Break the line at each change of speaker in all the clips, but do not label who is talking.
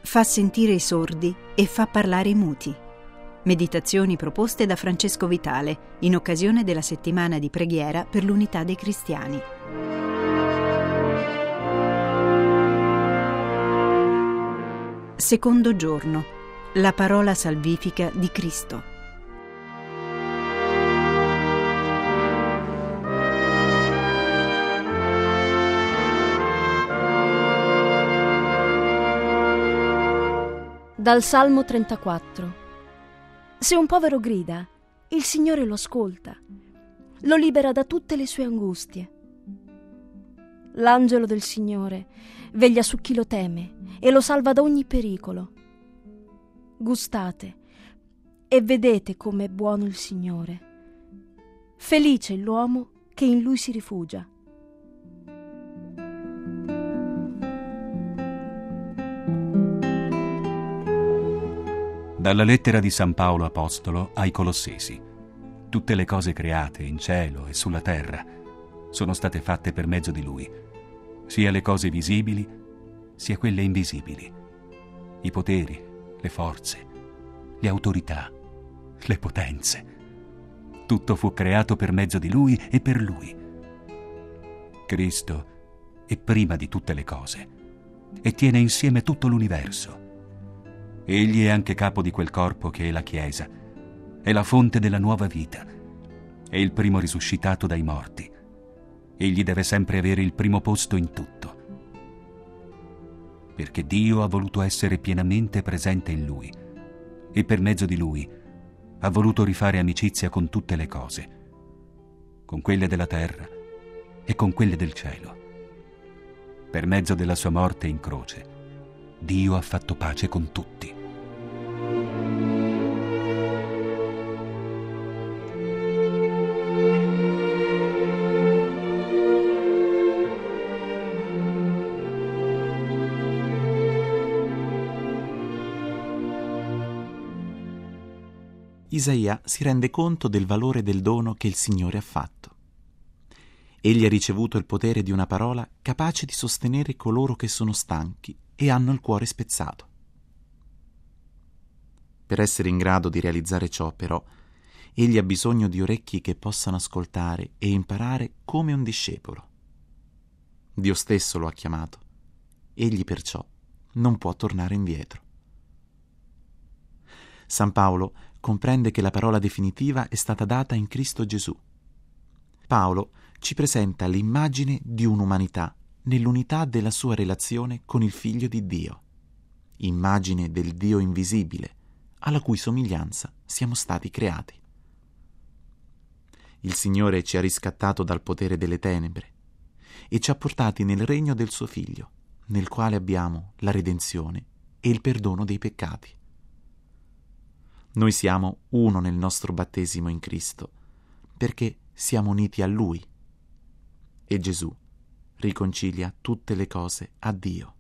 fa sentire i sordi e fa parlare i muti. Meditazioni proposte da Francesco Vitale in occasione della settimana di preghiera per l'unità dei cristiani. Secondo giorno. La parola salvifica di Cristo.
Dal Salmo 34. Se un povero grida, il Signore lo ascolta, lo libera da tutte le sue angustie. L'angelo del Signore veglia su chi lo teme e lo salva da ogni pericolo. Gustate e vedete com'è buono il Signore. Felice l'uomo che in Lui si rifugia.
Dalla lettera di San Paolo Apostolo ai Colossesi. Tutte le cose create in cielo e sulla terra sono state fatte per mezzo di Lui, sia le cose visibili, sia quelle invisibili, i poteri, le forze, le autorità, le potenze. Tutto fu creato per mezzo di Lui e per Lui. Cristo è prima di tutte le cose e tiene insieme tutto l'universo. Egli è anche capo di quel corpo che è la Chiesa, è la fonte della nuova vita, è il primo risuscitato dai morti. Egli deve sempre avere il primo posto in tutto, perché Dio ha voluto essere pienamente presente in Lui e per mezzo di Lui ha voluto rifare amicizia con tutte le cose, con quelle della terra e con quelle del cielo. Per mezzo della sua morte in croce, Dio ha fatto pace con tutti.
Isaia si rende conto del valore del dono che il Signore ha fatto. Egli ha ricevuto il potere di una parola capace di sostenere coloro che sono stanchi e hanno il cuore spezzato. Per essere in grado di realizzare ciò, però, egli ha bisogno di orecchi che possano ascoltare e imparare come un discepolo. Dio stesso lo ha chiamato. Egli perciò non può tornare indietro. San Paolo comprende che la parola definitiva è stata data in Cristo Gesù. Paolo ci presenta l'immagine di un'umanità nell'unità della sua relazione con il Figlio di Dio, immagine del Dio invisibile, alla cui somiglianza siamo stati creati. Il Signore ci ha riscattato dal potere delle tenebre e ci ha portati nel regno del suo Figlio, nel quale abbiamo la redenzione e il perdono dei peccati. Noi siamo uno nel nostro battesimo in Cristo, perché siamo uniti a Lui, e Gesù riconcilia tutte le cose a Dio.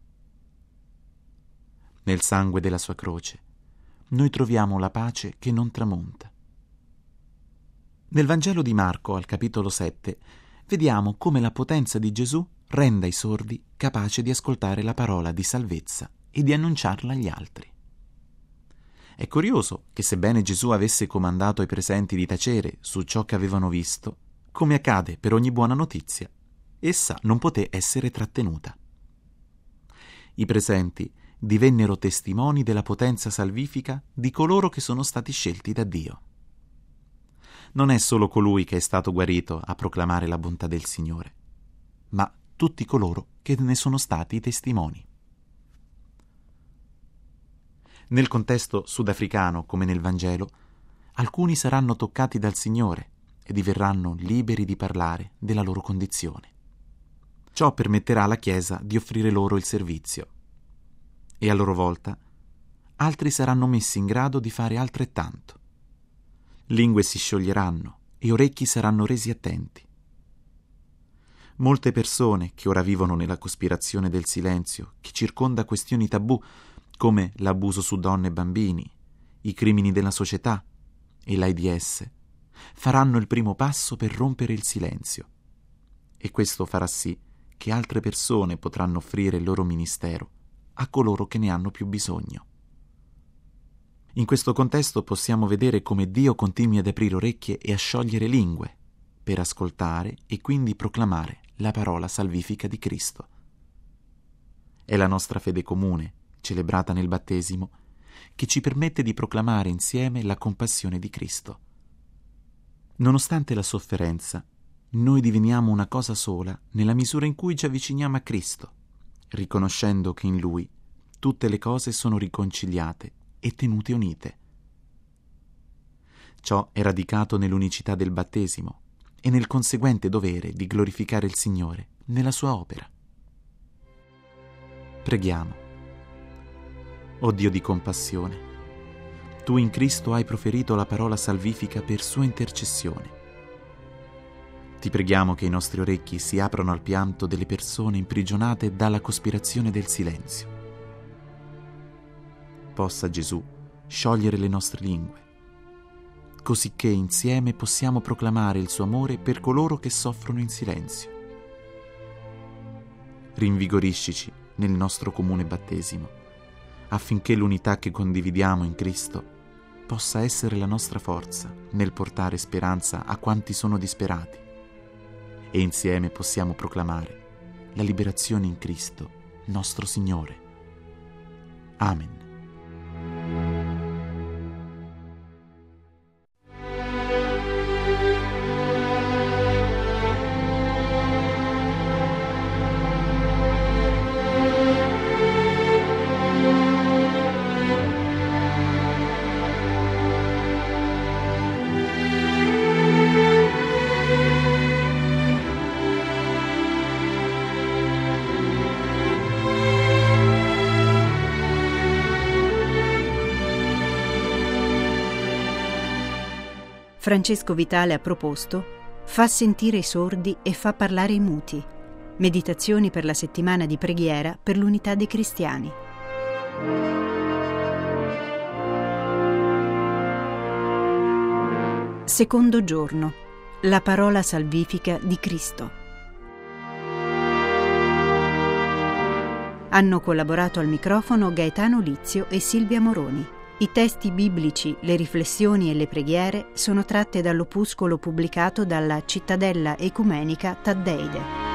Nel sangue della sua croce noi troviamo la pace che non tramonta. Nel Vangelo di Marco, al capitolo 7, vediamo come la potenza di Gesù renda i sordi capaci di ascoltare la parola di salvezza e di annunciarla agli altri. È curioso che sebbene Gesù avesse comandato ai presenti di tacere su ciò che avevano visto, come accade per ogni buona notizia, essa non poté essere trattenuta. I presenti divennero testimoni della potenza salvifica di coloro che sono stati scelti da Dio. Non è solo colui che è stato guarito a proclamare la bontà del Signore, ma tutti coloro che ne sono stati i testimoni. Nel contesto sudafricano, come nel Vangelo, alcuni saranno toccati dal Signore e diverranno liberi di parlare della loro condizione. Ciò permetterà alla Chiesa di offrire loro il servizio. E a loro volta, altri saranno messi in grado di fare altrettanto. Lingue si scioglieranno e orecchi saranno resi attenti. Molte persone che ora vivono nella cospirazione del silenzio, che circonda questioni tabù, come l'abuso su donne e bambini, i crimini della società e l'AIDS, faranno il primo passo per rompere il silenzio. E questo farà sì che altre persone potranno offrire il loro ministero a coloro che ne hanno più bisogno. In questo contesto possiamo vedere come Dio continui ad aprire orecchie e a sciogliere lingue per ascoltare e quindi proclamare la parola salvifica di Cristo. È la nostra fede comune, celebrata nel battesimo, che ci permette di proclamare insieme la compassione di Cristo. Nonostante la sofferenza, noi diveniamo una cosa sola nella misura in cui ci avviciniamo a Cristo, riconoscendo che in Lui tutte le cose sono riconciliate e tenute unite. Ciò è radicato nell'unicità del battesimo e nel conseguente dovere di glorificare il Signore nella sua opera. Preghiamo. O Dio di compassione, Tu in Cristo hai proferito la parola salvifica per sua intercessione. Ti preghiamo che i nostri orecchi si aprano al pianto delle persone imprigionate dalla cospirazione del silenzio. Possa Gesù sciogliere le nostre lingue, cosicché insieme possiamo proclamare il suo amore per coloro che soffrono in silenzio. Rinvigoriscici nel nostro comune battesimo, affinché l'unità che condividiamo in Cristo possa essere la nostra forza nel portare speranza a quanti sono disperati, e insieme possiamo proclamare la liberazione in Cristo, nostro Signore. Amen.
Francesco Vitale ha proposto Fa sentire i sordi e fa parlare i muti. Meditazioni per la settimana di preghiera per l'unità dei cristiani. Secondo giorno. La parola salvifica di Cristo. Hanno collaborato al microfono Gaetano Lizio e Silvia Moroni. I testi biblici, le riflessioni e le preghiere sono tratte dall'opuscolo pubblicato dalla Cittadella Ecumenica Taddeide.